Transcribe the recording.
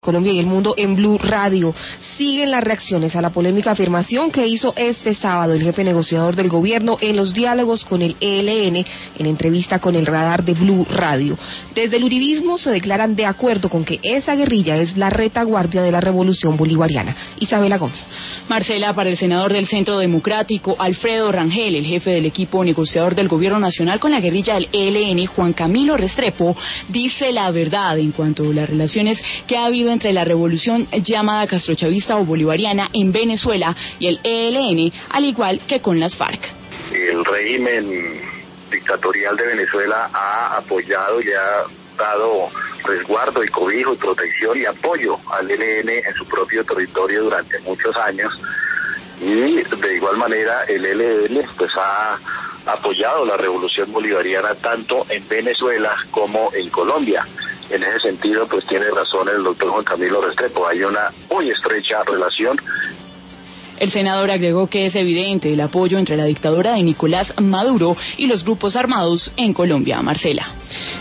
Colombia y el mundo en Blue Radio. Siguen las reacciones a la polémica afirmación que hizo este sábado el jefe negociador del gobierno en los diálogos con el ELN en entrevista con el radar de Blue Radio. Desde el uribismo se declaran de acuerdo con que esa guerrilla es la retaguardia de la revolución bolivariana. Isabela Gómez. Marcela, para el senador del Centro Democrático, Alfredo Rangel, el jefe del equipo negociador del gobierno nacional con la guerrilla del ELN, Juan Camilo Restrepo, dice la verdad en cuanto a las relaciones que ha habido entre la revolución llamada castrochavista o bolivariana en Venezuela y el ELN, al igual que con las FARC. El régimen dictatorial de Venezuela ha apoyado y ha dado resguardo y cobijo y protección y apoyo al ELN en su propio territorio durante muchos años, y de igual manera el ELN pues ha apoyado la revolución bolivariana tanto en Venezuela como en Colombia. En ese sentido, pues tiene razón el doctor Juan Camilo Restrepo, hay una muy estrecha relación. El senador agregó que es evidente el apoyo entre la dictadura de Nicolás Maduro y los grupos armados en Colombia. Marcela.